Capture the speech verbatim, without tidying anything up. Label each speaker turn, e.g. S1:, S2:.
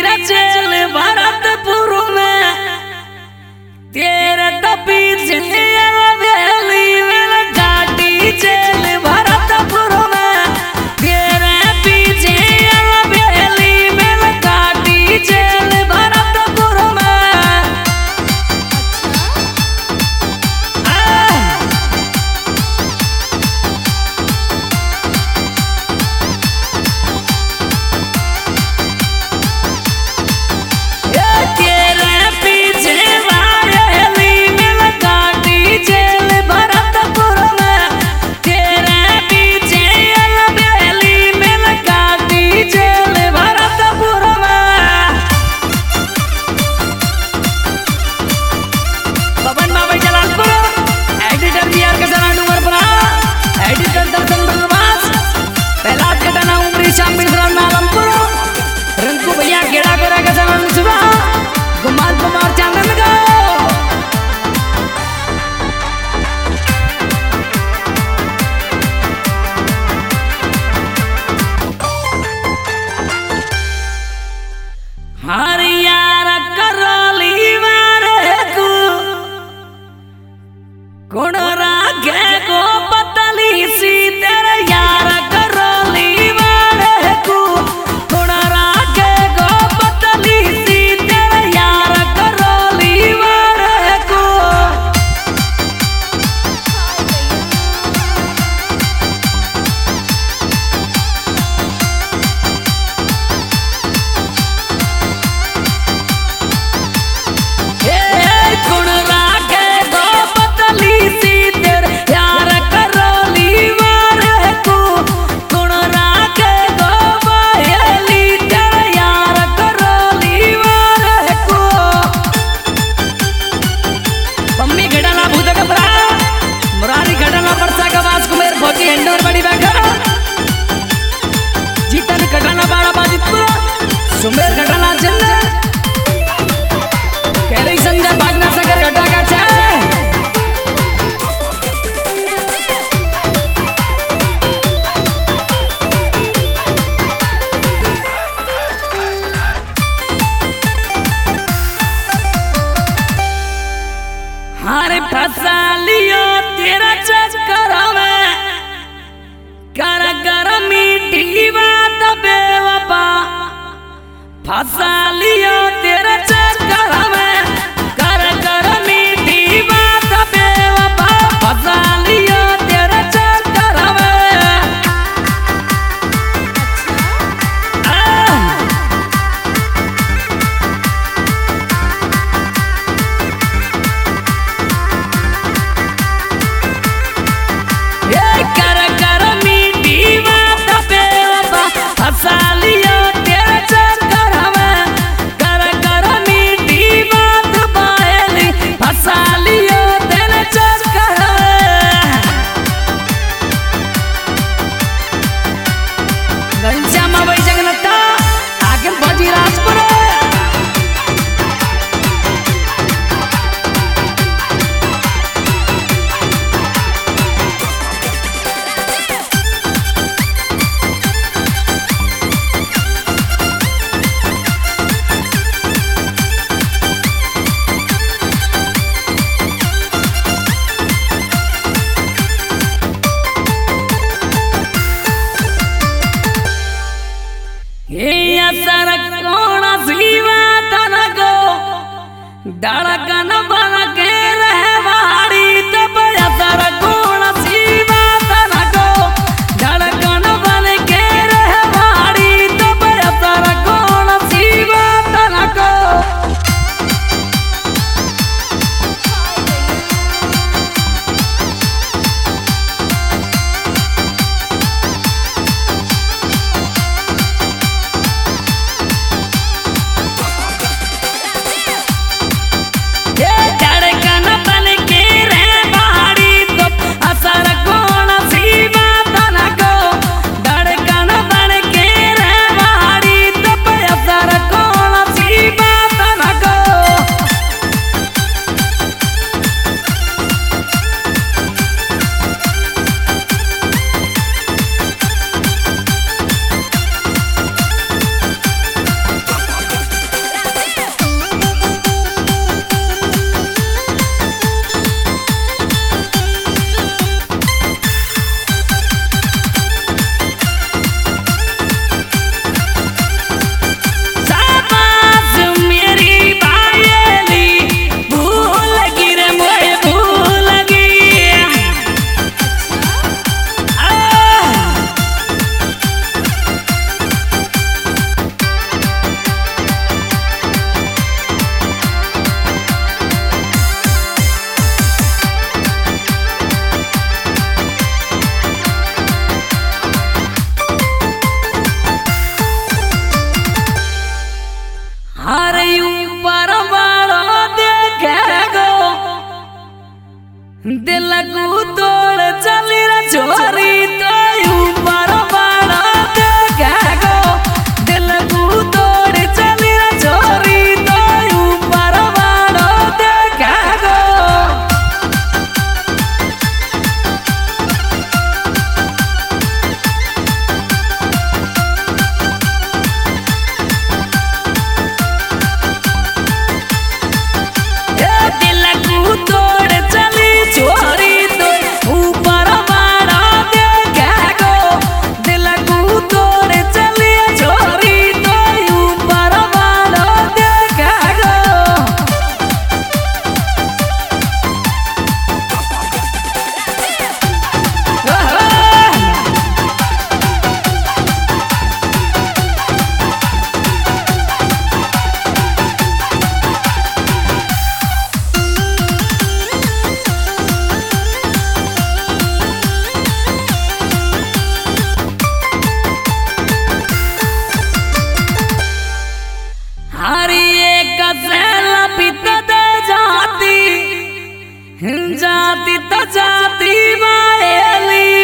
S1: तेरा जेल भरतपुर में तेरे पीछे हवेली में गाड़ी जेल भरतपुर में तेरे पीछे हवेली में गाड़ी जेल भरतपुर में। तेरे पीछे हवेली में गाड़ी जेल भरतपुर में तेरे पीछे हवेली में गाड़ी जेल भरतपुर में। पवन बाबा जलालपुर एडिटर बिहार का सना डूंगर बना एडिटर दर्शन बलवास पहला घटना उमरी शाम मिश्रा नालमपुर रंगू भैया गेड़ा गोरा का सना सुबह गुमान कुमार चांदन का हरियार करली मारे को कोण रागे को पतली सी तेरे यार करली मारे को कोण रागे को पतली सी तेरे यार करली मारे को। कोण रागे को पतली सी तेरे यार करली मारे को कोण रागे को बहेली तेरे यार करली मारे को। मम्मी घडला भूत घबरा मुरारी घडला परसा का वास कुमेर भोजी हेंडोर बड़ी बैठा जीतन घडला बाड़ा बाजितपुर सुमेर घडला जन्नत कैरी संजय भागना सगर घटा का चाय हारे फसा लियो तेरा चक्कर में कर कर मीठी बात बेवफा फसा लियो तेरा चक्कर में कर कर मीठी बात बेवफा फसा लियो तेरा चक्कर में। ये कर कर मीठी बात बेवफा फसा लियो तेरा चक्कर में कर कर मीठी बात बहेली फसा लियो तेरा चक्कर में। घनश्याम भाई जगन्नाथ आगे भोजी राजपुर ये असर कोण सीवा तनको धड़कन बन के रहवाड़ी तब असर कोण सीवा तनको धड़कन बन के रहवाड़ी तब असर कोण सीवा तनको। ये दिल को तोड़ चली रे छोरी तो ऊपर बाड़ा देखा गो दिल को तोड़ चली रे छोरी तो ऊपर बाड़ा देखा गो दिल को तोड़ चली छोरी तो ऊपर बाड़ा देखा गो दिल को तोड़ चली छोरी तो ऊपर बाड़ा देखा गो हरी एक सेला पिता दे जाती जाती तो जाती मायली